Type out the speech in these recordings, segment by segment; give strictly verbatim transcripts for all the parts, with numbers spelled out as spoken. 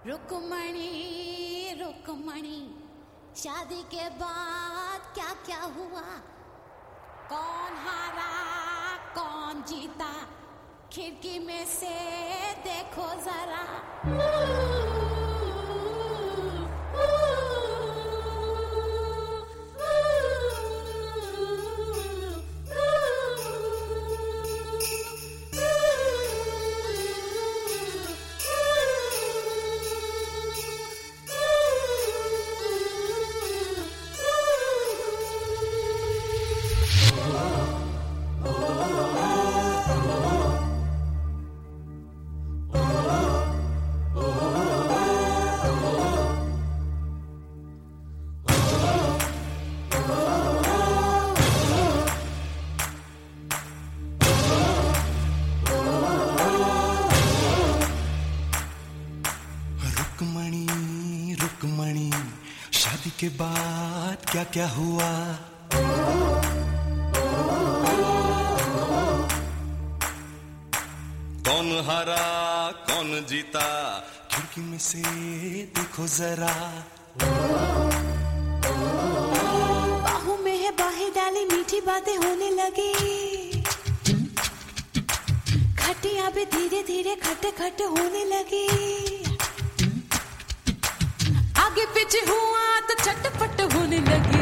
रुकमणी रुकमणी शादी के बाद क्या क्या हुआ, कौन हारा कौन जीता, खिड़की में से देखो जरा। रुकमणी रुकमणी शादी के बाद क्या क्या हुआ, कौन हारा कौन जीता, खिड़की में से देखो जरा। बाहों में है बाहें डाली, मीठी बातें होने लगी, खटिया भी धीरे धीरे खट खट होने लगी, आगे पीछे हुआ तो चटपट होने लगी।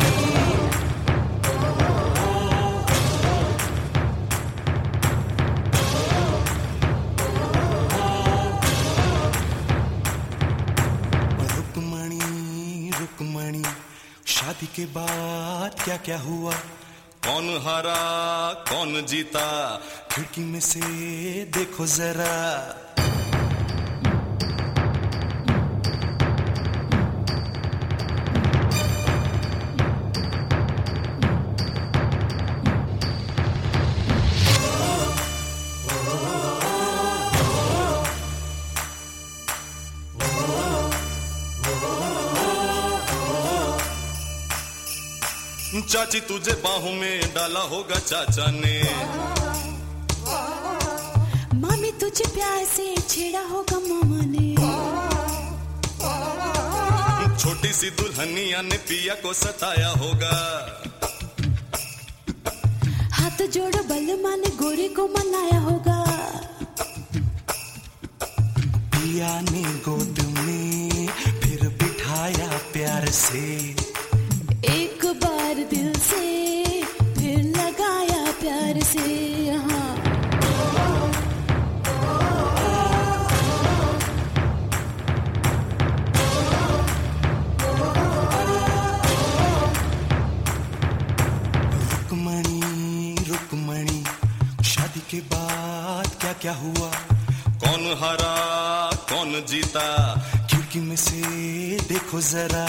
रुकमणी रुकमणी शादी के बाद क्या क्या हुआ, कौन हारा कौन जीता, खिड़की में से देखो जरा। चाची तुझे बाहों में डाला होगा चाचा ने, मामी तुझे प्यार से छेड़ा होगा मामा ने, छोटी सी दुल्हनिया ने पिया को सताया होगा, हाथ जोड़ो बलमा ने गोरी को मनाया होगा, पिया ने गोद में फिर बिठाया प्यार से, एक बार दिल से फिर लगाया प्यार से। यहाँ रुकमणी रुकमणी शादी के बाद क्या क्या हुआ, कौन हारा कौन जीता, खिड़की में से देखो जरा।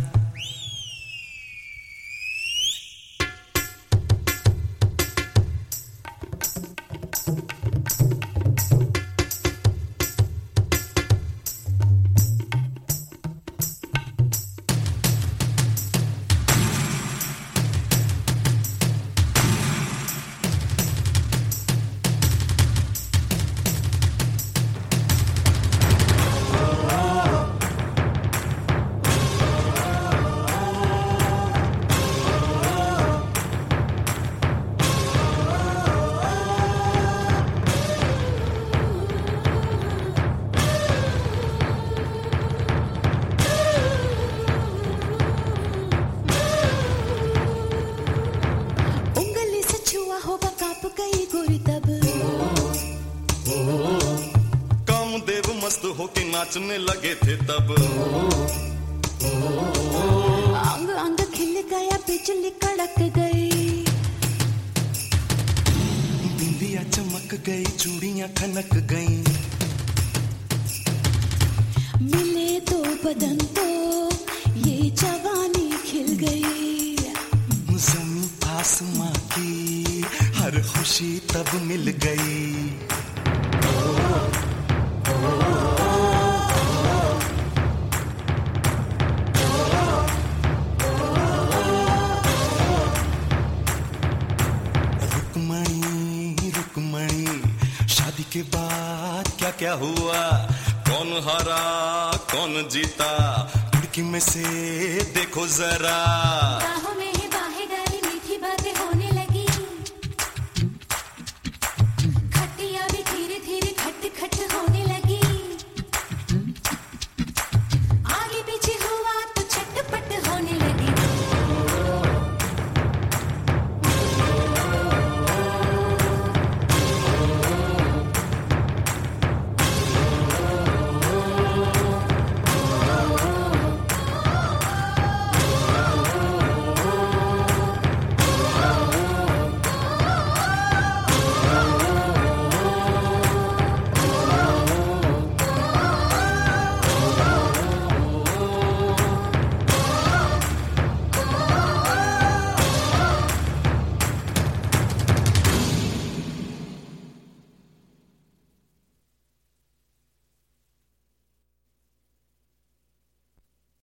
कामदेव मस्त होके नाचने लगे थे तब, अंग अंग खिल गया बिजली कड़क गई, बिंदिया चमक गई चूड़ियां खनक गई, मिले दो बदन तो ये जवानी खिल गई, जमीन आसमां की हर खुशी तब मिल गई। रुकमणी रुकमणी शादी के बाद क्या क्या हुआ, कौन हारा कौन जीता, खिड़की में से देखो जरा। बाहों में